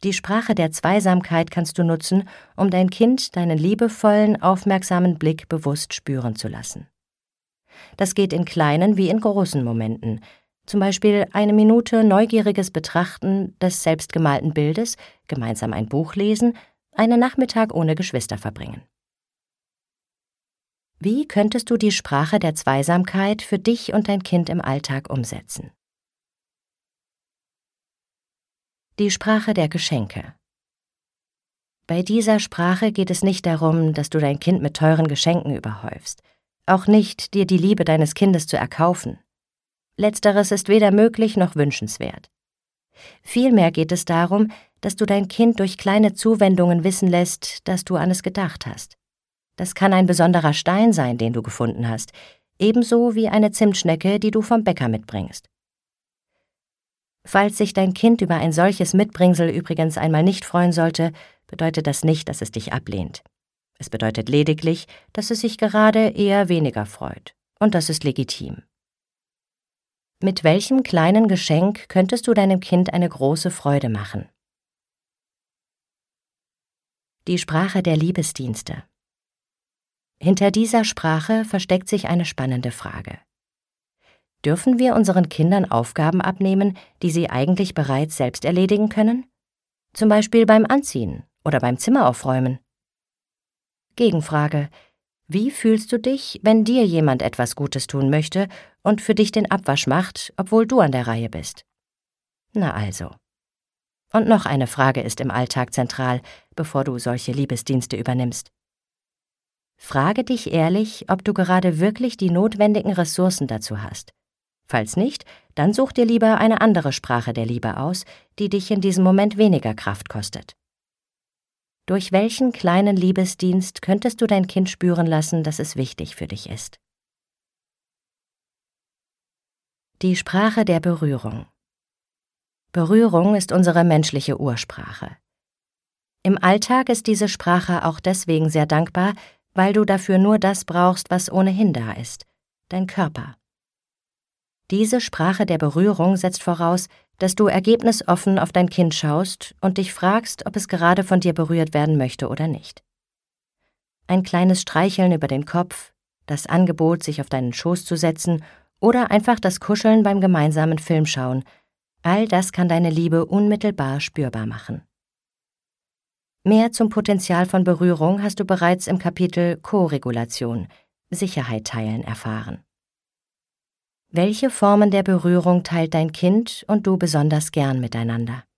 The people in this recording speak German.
Die Sprache der Zweisamkeit kannst du nutzen, um dein Kind deinen liebevollen, aufmerksamen Blick bewusst spüren zu lassen. Das geht in kleinen wie in großen Momenten, zum Beispiel eine Minute neugieriges Betrachten des selbstgemalten Bildes, gemeinsam ein Buch lesen, einen Nachmittag ohne Geschwister verbringen. Wie könntest du die Sprache der Zweisamkeit für dich und dein Kind im Alltag umsetzen? Die Sprache der Geschenke. Bei dieser Sprache geht es nicht darum, dass du dein Kind mit teuren Geschenken überhäufst, auch nicht, dir die Liebe deines Kindes zu erkaufen. Letzteres ist weder möglich noch wünschenswert. Vielmehr geht es darum, dass du dein Kind durch kleine Zuwendungen wissen lässt, dass du an es gedacht hast. Das kann ein besonderer Stein sein, den du gefunden hast, ebenso wie eine Zimtschnecke, die du vom Bäcker mitbringst. Falls sich dein Kind über ein solches Mitbringsel übrigens einmal nicht freuen sollte, bedeutet das nicht, dass es dich ablehnt. Es bedeutet lediglich, dass es sich gerade eher weniger freut. Und das ist legitim. Mit welchem kleinen Geschenk könntest du deinem Kind eine große Freude machen? Die Sprache der Liebesdienste. Hinter dieser Sprache versteckt sich eine spannende Frage. Dürfen wir unseren Kindern Aufgaben abnehmen, die sie eigentlich bereits selbst erledigen können? Zum Beispiel beim Anziehen oder beim Zimmer aufräumen. Gegenfrage: Wie fühlst du dich, wenn dir jemand etwas Gutes tun möchte und für dich den Abwasch macht, obwohl du an der Reihe bist? Na also. Und noch eine Frage ist im Alltag zentral, bevor du solche Liebesdienste übernimmst. Frage dich ehrlich, ob du gerade wirklich die notwendigen Ressourcen dazu hast. Falls nicht, dann such dir lieber eine andere Sprache der Liebe aus, die dich in diesem Moment weniger Kraft kostet. Durch welchen kleinen Liebesdienst könntest du dein Kind spüren lassen, dass es wichtig für dich ist? Die Sprache der Berührung. Berührung ist unsere menschliche Ursprache. Im Alltag ist diese Sprache auch deswegen sehr dankbar, weil du dafür nur das brauchst, was ohnehin da ist: dein Körper. Diese Sprache der Berührung setzt voraus, dass du ergebnisoffen auf dein Kind schaust und dich fragst, ob es gerade von dir berührt werden möchte oder nicht. Ein kleines Streicheln über den Kopf, das Angebot, sich auf deinen Schoß zu setzen oder einfach das Kuscheln beim gemeinsamen Filmschauen, all das kann deine Liebe unmittelbar spürbar machen. Mehr zum Potenzial von Berührung hast du bereits im Kapitel Koregulation, Sicherheit teilen, erfahren. Welche Formen der Berührung teilt dein Kind und du besonders gern miteinander?